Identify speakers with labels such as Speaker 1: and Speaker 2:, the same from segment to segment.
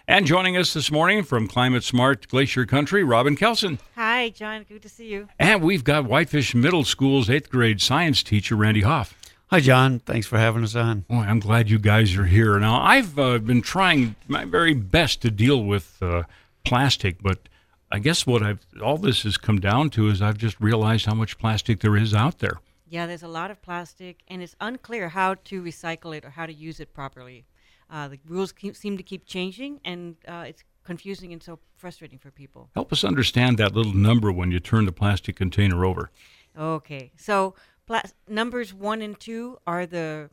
Speaker 1: And joining us this morning from Climate Smart Glacier Country, Robin Kelson.
Speaker 2: Hi, John. Good to see you.
Speaker 1: And we've got Whitefish Middle School's 8th grade science teacher, Randy Hoff.
Speaker 3: Hi, John. Thanks for having us on.
Speaker 1: Oh, I'm glad you guys are here. Now, I've been trying my very best to deal with plastic, but I guess what all this has come down to is I've just realized how much plastic there is out there.
Speaker 2: Yeah, there's a lot of plastic, and it's unclear how to recycle it or how to use it properly. The rules seem to keep changing, and it's confusing and so frustrating for people.
Speaker 1: Help us understand that little number when you turn the plastic container over.
Speaker 2: Okay, so numbers 1 and 2 are the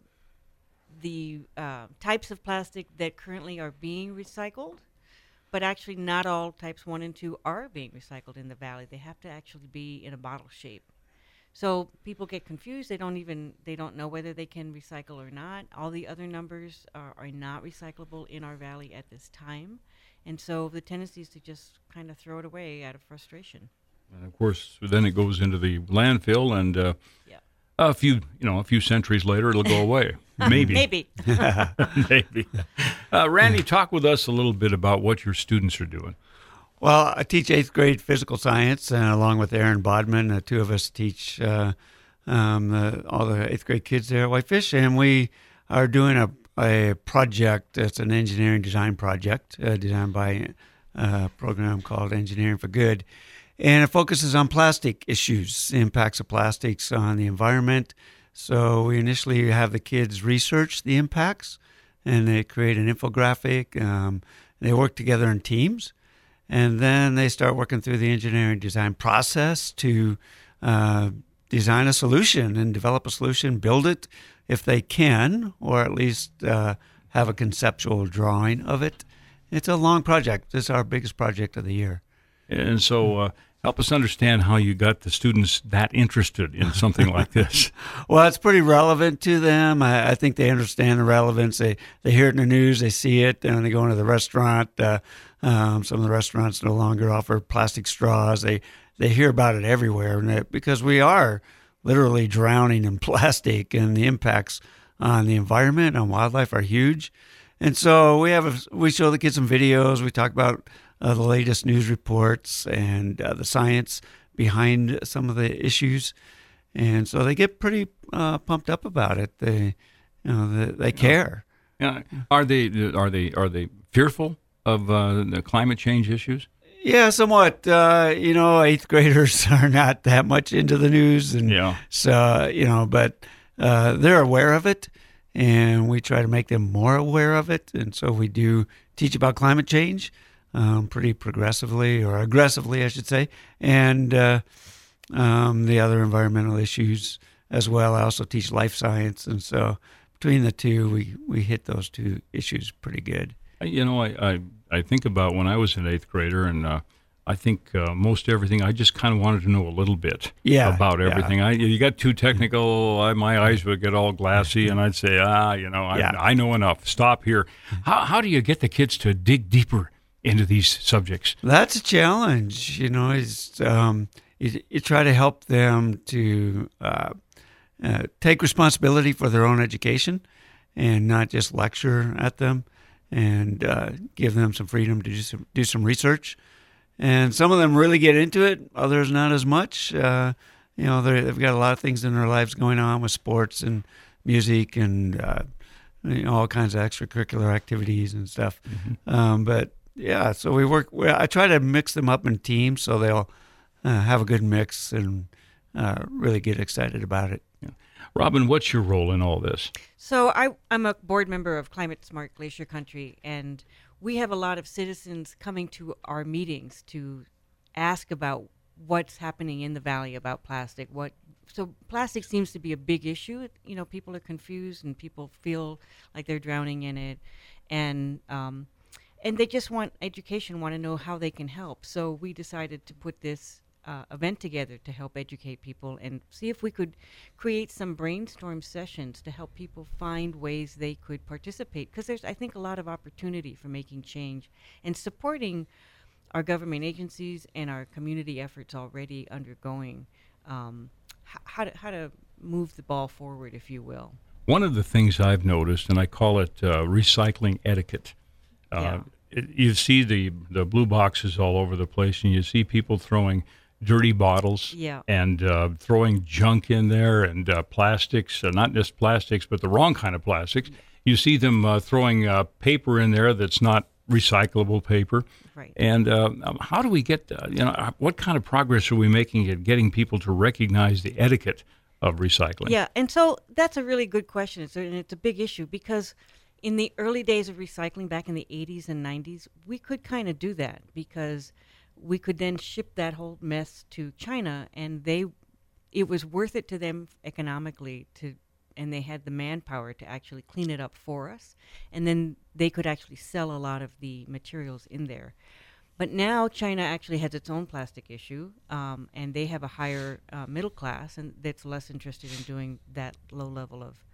Speaker 2: types of plastic that currently are being recycled, but actually not all types 1 and 2 are being recycled in the valley. They have to actually be in a bottle shape. So people get confused. They don't know whether they can recycle or not. All the other numbers are not recyclable in our valley at this time. And so the tendency is to just kind of throw it away out of frustration.
Speaker 1: And of course, then it goes into the landfill, and a few centuries later, it'll go away. Maybe.
Speaker 2: Maybe.
Speaker 1: Maybe. Randy, talk with us a little bit about what your students are doing.
Speaker 3: Well, I teach 8th grade physical science, and along with Aaron Bodman, the two of us teach all the 8th grade kids there at Whitefish, and we are doing a project. It's an engineering design project designed by a program called Engineering for Good, and it focuses on plastic issues, the impacts of plastics on the environment. So we initially have the kids research the impacts, and they create an infographic. They work together in teams. And then they start working through the engineering design process to design a solution and develop a solution, build it if they can, or at least have a conceptual drawing of it. It's a long project. This is our biggest project of the year.
Speaker 1: And so help us understand how you got the students that interested in something like this.
Speaker 3: Well, it's pretty relevant to them. I think they understand the relevance. They hear it in the news, they see it, and they go into the restaurant. Some of the restaurants no longer offer plastic straws. They hear about it everywhere, and because we are literally drowning in plastic, and the impacts on the environment, on wildlife, are huge. And so we show the kids some videos. We talk about the latest news reports and the science behind some of the issues, and so they get pretty pumped up about it. They care.
Speaker 1: Yeah. Are they fearful of the climate change issues?
Speaker 3: Yeah, somewhat. 8th graders are not that much into the news, and so but they're aware of it, and we try to make them more aware of it. And so we do teach about climate change pretty progressively, or aggressively, I should say, and the other environmental issues as well. I also teach life science, and so between the two, we hit those two issues pretty good.
Speaker 1: I think about when I was an 8th grader, and I think most everything, I just kind of wanted to know a little bit about everything. You got too technical, my eyes would get all glassy, and I'd say, I know enough. Stop here. How do you get the kids to dig deeper into these subjects?
Speaker 3: That's a challenge. You try to help them to take responsibility for their own education and not just lecture at them, and give them some freedom to do some research. And some of them really get into it, others not as much. They've got a lot of things in their lives going on with sports and music and all kinds of extracurricular activities and stuff. Mm-hmm. So I try to mix them up in teams so they'll have a good mix and really get excited about it.
Speaker 1: Yeah. Robin, what's your role in all this?
Speaker 2: So I'm a board member of Climate Smart Glacier Country, and we have a lot of citizens coming to our meetings to ask about what's happening in the valley about plastic. So plastic seems to be a big issue. People are confused, and people feel like they're drowning in it, and they just want education, want to know how they can help. So we decided to put this event together to help educate people and see if we could create some brainstorm sessions to help people find ways they could participate, because there's, I think, a lot of opportunity for making change and supporting our government agencies and our community efforts already undergoing how to move the ball forward, if you will.
Speaker 1: One of the things I've noticed, and I call it recycling etiquette, you see the blue boxes all over the place, and you see people throwing dirty bottles and throwing junk in there and plastics, not just plastics, but the wrong kind of plastics. You see them throwing paper in there that's not recyclable paper.
Speaker 2: Right.
Speaker 1: And how do we get, what kind of progress are we making at getting people to recognize the etiquette of recycling?
Speaker 2: Yeah, and so that's a really good question. And it's a big issue because in the early days of recycling back in the 80s and 90s, we could kind of do that because we could then ship that whole mess to China, and it was worth it to them economically and they had the manpower to actually clean it up for us, and then they could actually sell a lot of the materials in there. But now China actually has its own plastic issue, and they have a higher middle class, and that's less interested in doing that low level of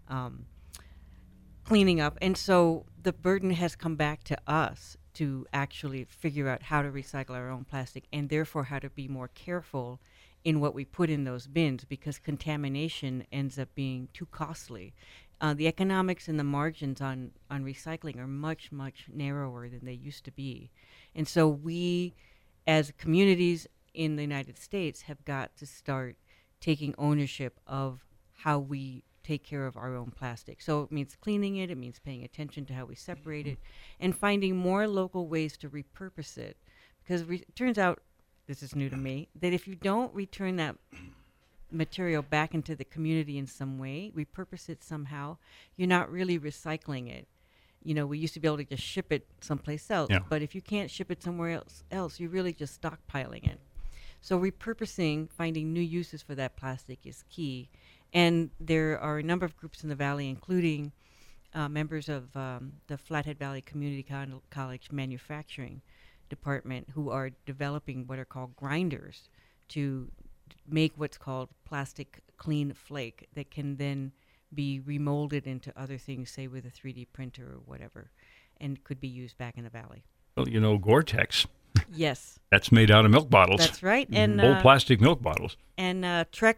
Speaker 2: cleaning up. And so the burden has come back to us to actually figure out how to recycle our own plastic, and therefore how to be more careful in what we put in those bins, because contamination ends up being too costly. The economics and the margins on recycling are much, much narrower than they used to be. And so we, as communities in the United States, have got to start taking ownership of how we take care of our own plastic. So it means cleaning it, it means paying attention to how we separate it, and finding more local ways to repurpose it. Because it turns out, this is new to me, that if you don't return that material back into the community in some way, repurpose it somehow, you're not really recycling it. We used to be able to just ship it someplace else, but if you can't ship it somewhere else, you're really just stockpiling it. So repurposing, finding new uses for that plastic is key. And there are a number of groups in the Valley, including members of the Flathead Valley Community College Manufacturing Department, who are developing what are called grinders to make what's called plastic clean flake that can then be remolded into other things, say with a 3D printer or whatever, and could be used back in the Valley.
Speaker 1: Well, Gore-Tex.
Speaker 2: Yes.
Speaker 1: That's made out of milk bottles.
Speaker 2: That's right. And
Speaker 1: old plastic milk bottles.
Speaker 2: And Trek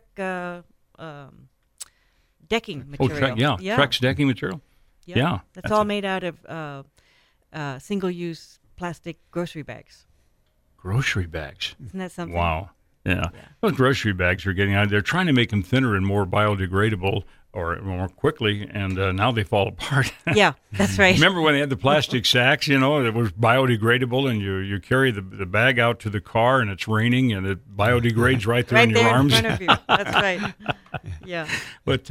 Speaker 2: decking material.
Speaker 1: Trek's decking material.
Speaker 2: Yep.
Speaker 1: Yeah.
Speaker 2: That's all made out of single-use plastic grocery bags.
Speaker 1: Grocery bags.
Speaker 2: Isn't that something?
Speaker 1: Wow. Yeah. Those grocery bags are getting out. They're trying to make them thinner and more biodegradable or more quickly, and now they fall apart.
Speaker 2: Yeah, that's right.
Speaker 1: Remember when they had the plastic sacks, it was biodegradable, and you carry the bag out to the car, and it's raining, and it biodegrades right there in your arms.
Speaker 2: Right there in front of you. That's right. Yeah.
Speaker 1: But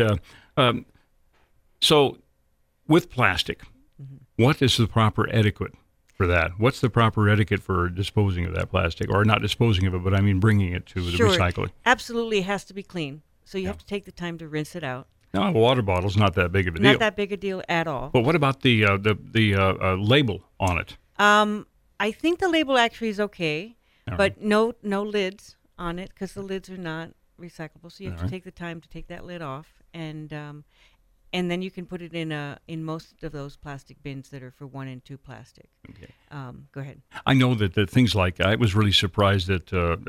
Speaker 1: so with plastic, what is the proper etiquette for that? What's the proper etiquette for disposing of that plastic, or not disposing of it, but I mean bringing it to the recycling?
Speaker 2: Absolutely, it has to be clean. So you have to take the time to rinse it out.
Speaker 1: No, a water bottle's not that big of a deal.
Speaker 2: Not that big a deal at all.
Speaker 1: But what about the label on it?
Speaker 2: I think the label actually is okay,
Speaker 1: All
Speaker 2: but
Speaker 1: right.
Speaker 2: no lids on it because the lids are not recyclable. So you have to take the time to take that lid off, and then you can put it in most of those plastic bins that are for 1 and 2 plastic.
Speaker 1: Okay.
Speaker 2: Go ahead.
Speaker 1: I know that the things like, I was really surprised that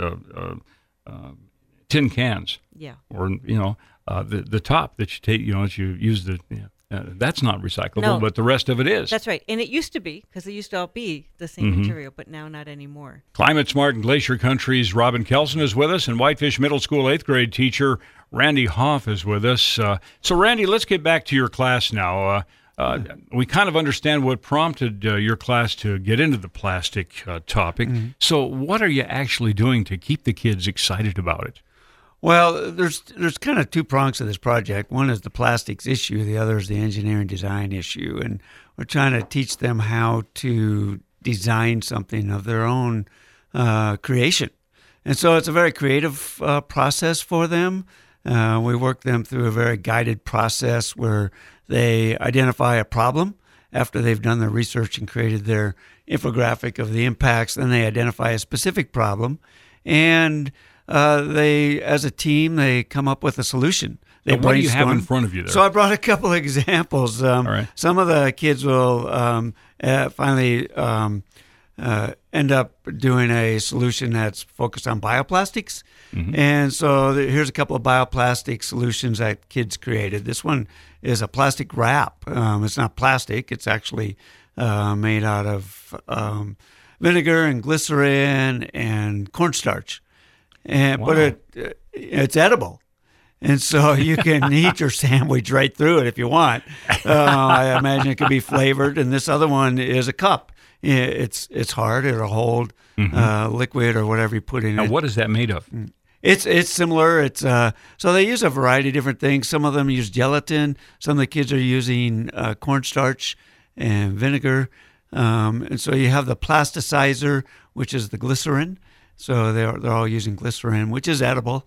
Speaker 1: tin cans.
Speaker 2: Yeah.
Speaker 1: Or the top that you take, that you use that's not recyclable,
Speaker 2: No.
Speaker 1: but the rest of it is.
Speaker 2: That's right. And it used to be, because it used to all be the same material, but now not anymore.
Speaker 1: Climate Smart in Glacier Country's Robin Kelson is with us, and Whitefish Middle School 8th grade teacher Randy Hoff is with us. So Randy, let's get back to your class now. We kind of understand what prompted your class to get into the plastic topic. Mm-hmm. So what are you actually doing to keep the kids excited about it?
Speaker 3: Well, there's kind of 2 prongs to this project. One is the plastics issue. The other is the engineering design issue. And we're trying to teach them how to design something of their own creation. And so it's a very creative process for them. We work them through a very guided process where they identify a problem after they've done their research and created their infographic of the impacts. Then they identify a specific problem, and they, as a team, they come up with a solution. They
Speaker 1: what do you have in front of you there?
Speaker 3: So I brought a couple of examples.
Speaker 1: All right.
Speaker 3: Some of the kids will finally end up doing a solution that's focused on bioplastics. Mm-hmm. And so here's a couple of bioplastic solutions that kids created. This one is a plastic wrap. It's not plastic. It's actually made out of vinegar and glycerin and cornstarch. And
Speaker 1: Wow.
Speaker 3: But it's edible. And so you can eat your sandwich right through it if you want. I imagine it could be flavored. And this other one is a cup. It's hard. It'll hold liquid or whatever you put in
Speaker 1: Now,
Speaker 3: it.
Speaker 1: what is that made of?
Speaker 3: It's similar. It's so they use a variety of different things. Some of them use gelatin. Some of the kids are using cornstarch and vinegar. And so you have the plasticizer, which is the glycerin. So they're all using glycerin, which is edible.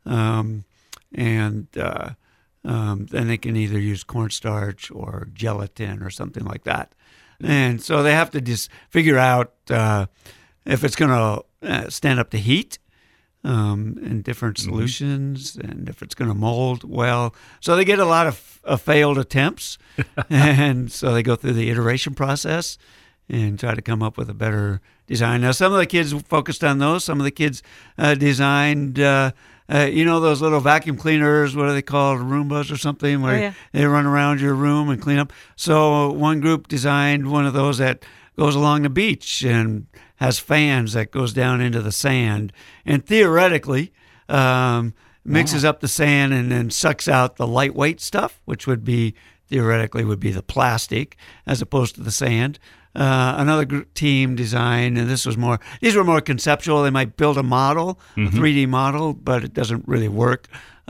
Speaker 3: And then they can either use cornstarch or gelatin or something like that. And so they have to just figure out if it's going to stand up to heat in different solutions and if it's going to mold well. So they get a lot of failed attempts. And so they go through the iteration process and try to come up with a better design. Now, some of the kids focused on those. Some of the kids designed, those little vacuum cleaners, what are they called, Roombas or something, where they run around your room and clean up. So one group designed one of those that goes along the beach and has fans that goes down into the sand and theoretically mixes up the sand and then sucks out the lightweight stuff, which would be theoretically the plastic as opposed to the sand. Another team designed, and these were more conceptual. They might build a model, a 3D model, but it doesn't really work.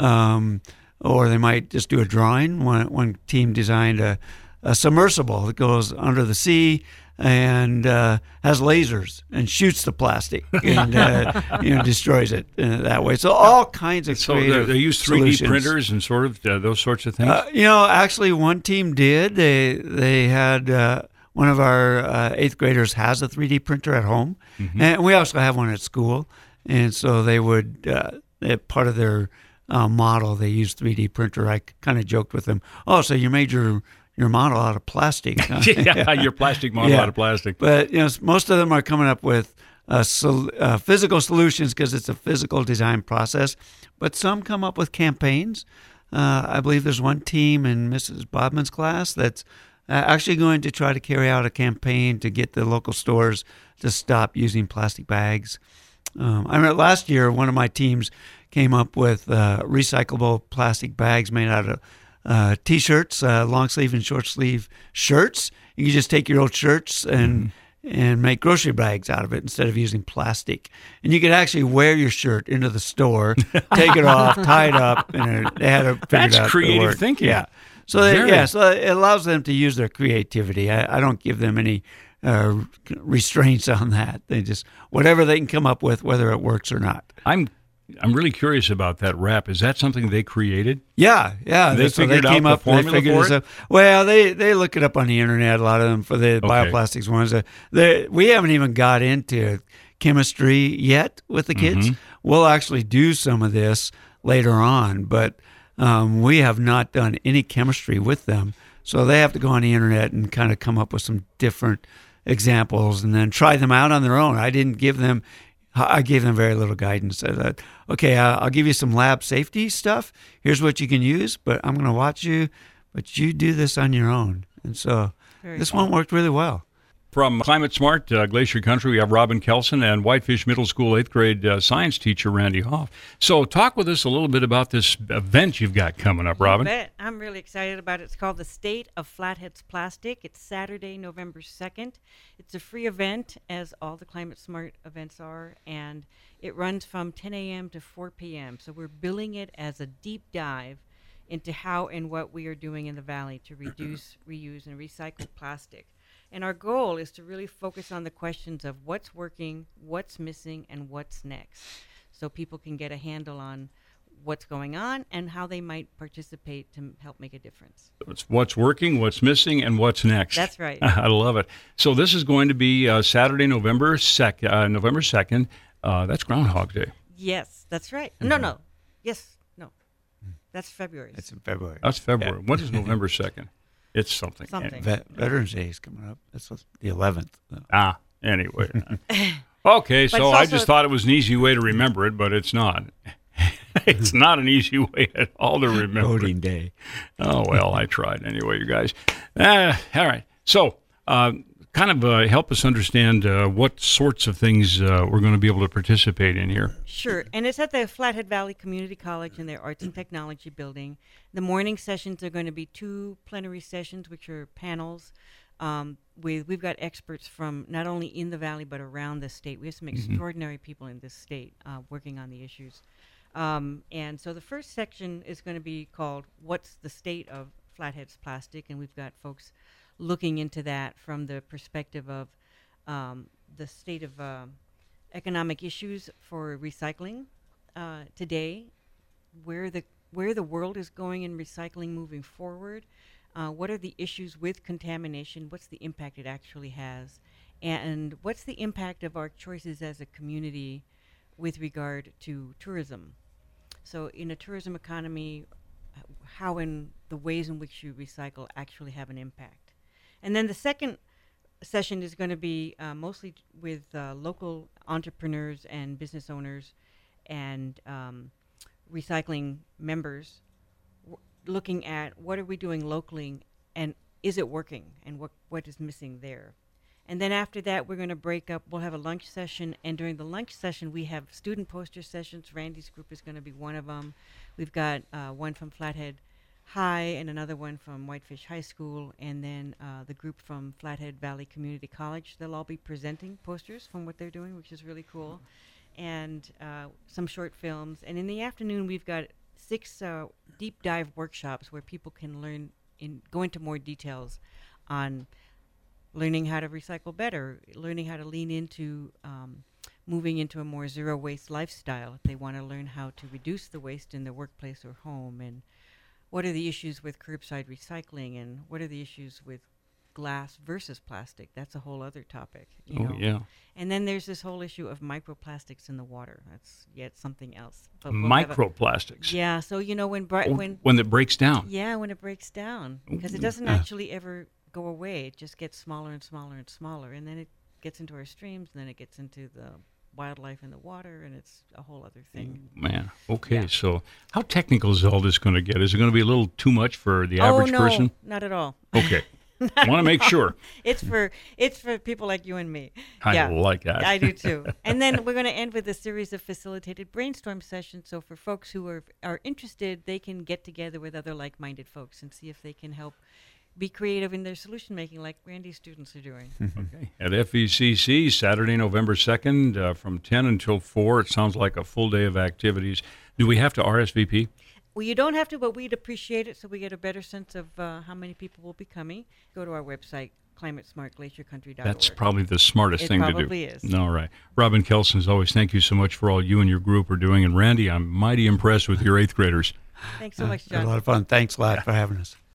Speaker 3: Or they might just do a drawing. One team designed a submersible that goes under the sea and has lasers and shoots the plastic and destroys it that way. So all kinds of creative.
Speaker 1: So they use 3D
Speaker 3: solutions.
Speaker 1: printers and sort of those sorts of things.
Speaker 3: Actually, one team did. They had. One of our 8th graders has a 3D printer at home, and we also have one at school. And so they would, part of their model, they used 3D printer. I kind of joked with them, "Oh, so you made your model out of plastic?" Huh?
Speaker 1: Yeah, your plastic model out of plastic.
Speaker 3: But most of them are coming up with physical solutions because it's a physical design process. But some come up with campaigns. I believe there's one team in Mrs. Bodman's class that's actually going to try to carry out a campaign to get the local stores to stop using plastic bags. I remember last year, one of my teams came up with recyclable plastic bags made out of T-shirts, long sleeve and short sleeve shirts. You can just take your old shirts and make grocery bags out of it instead of using plastic. And you could actually wear your shirt into the store, take it off, tie it up, and they had to figure it out.
Speaker 1: That's creative thinking.
Speaker 3: Yeah. So so it allows them to use their creativity. I don't give them any restraints on that. They just whatever they can come up with, whether it works or not.
Speaker 1: I'm really curious about that wrap. Is that something they created?
Speaker 3: Yeah.
Speaker 1: They figured out the formula for it?
Speaker 3: Well, they look it up on the internet. A lot of them for the bioplastics ones. We haven't even got into chemistry yet with the kids. We'll actually do some of this later on, but. We have not done any chemistry with them, so they have to go on the internet and kind of come up with some different examples and then try them out on their own. I gave them very little guidance. I said, okay, I'll give you some lab safety stuff. Here's what you can use, but I'm going to watch you, but you do this on your own. And so this one worked really well.
Speaker 1: From Climate Smart, Glacier Country, we have Robin Kelson and Whitefish Middle School 8th grade science teacher Randy Hoff. So talk with us a little bit about this event you've got coming up, Robin.
Speaker 2: I'm really excited about it. It's called the State of Flatheads Plastic. It's Saturday, November 2nd. It's a free event, as all the Climate Smart events are, and it runs from 10 a.m. to 4 p.m. So we're billing it as a deep dive into how and what we are doing in the Valley to reduce, reuse, and recycle plastic. And our goal is to really focus on the questions of what's working, what's missing, and what's next, so people can get a handle on what's going on and how they might participate to help make a difference.
Speaker 1: It's what's working, what's missing, and what's next.
Speaker 2: That's right.
Speaker 1: I love it. So this is going to be Saturday, November 2nd. That's Groundhog Day.
Speaker 2: Yes, that's right. No. Yes, no. That's February.
Speaker 3: It's in February.
Speaker 1: That's February. What is November 2nd? It's something.
Speaker 3: Veterans Day is coming up. That's the 11th.
Speaker 1: Anyway. Okay, so I just thought it was an easy way to remember it, but it's not. It's not an easy way at all to remember.
Speaker 3: Voting Day.
Speaker 1: Oh, well, I tried anyway, you guys. All right. So Kind of help us understand what sorts of things we're going to be able to participate in here.
Speaker 2: Sure, and it's at the Flathead Valley Community College in their Arts and Technology building. The morning sessions are going to be 2 plenary sessions, which are panels. We've got experts from not only in the valley but around the state. We have some extraordinary people in this state working on the issues. And so the first section is going to be called "What's the State of Flathead's Plastic?" and we've got folks looking into that from the perspective of the state of economic issues for recycling today, where the world is going in recycling moving forward. What are the issues with contamination? What's the impact it actually has? And what's the impact of our choices as a community with regard to tourism? So in a tourism economy, how in the ways in which you recycle actually have an impact. And then the second session is going to be mostly with local entrepreneurs and business owners and recycling members, looking at what are we doing locally and is it working and what is missing there. And then after that, we're going to break up. We'll have a lunch session, and during the lunch session, we have student poster sessions. Randy's group is going to be one of them. We've got one from Flathead High and another one from Whitefish High School, and then the group from Flathead Valley Community College. They'll all be presenting posters from what they're doing, which is really cool, and some short films. And in the afternoon, we've got 6 deep dive workshops where people can learn go into more details on learning how to recycle better, learning how to lean into moving into a more zero waste lifestyle if they want to learn how to reduce the waste in their workplace or home, and what are the issues with curbside recycling, and what are the issues with glass versus plastic. That's a whole other topic. You know?
Speaker 1: Yeah.
Speaker 2: And then there's this whole issue of microplastics in the water. That's yet something else. But
Speaker 1: Microplastics.
Speaker 2: Yeah. So when
Speaker 1: it breaks down.
Speaker 2: Yeah, when it breaks down, because it doesn't actually ever go away. It just gets smaller and smaller and smaller, and then it gets into our streams, and then it gets into the wildlife in the water, and it's a whole other thing.
Speaker 1: Man, okay. Yeah. So how technical is all this going to get? Is it going to be a little too much for the average person?
Speaker 2: Not at all.
Speaker 1: Okay. I want to make sure.
Speaker 2: It's for people like you and me.
Speaker 1: I like that.
Speaker 2: I do too. And then we're going to end with a series of facilitated brainstorm sessions. So for folks who are interested, they can get together with other like-minded folks and see if they can help be creative in their solution making, like Randy's students are doing.
Speaker 1: Okay. At FVCC, Saturday, November 2nd, from 10 until 4. It sounds like a full day of activities. Do we have to RSVP?
Speaker 2: Well, you don't have to, but we'd appreciate it so we get a better sense of how many people will be coming. Go to our website, climatesmartglaciercountry.org.
Speaker 1: That's probably the smartest thing to do.
Speaker 2: It probably is.
Speaker 1: All right. Robin Kelson, as always, thank you so much for all you and your group are doing. And Randy, I'm mighty impressed with your 8th graders.
Speaker 2: Thanks so much, John.
Speaker 3: A lot of fun. Thanks a lot for having us.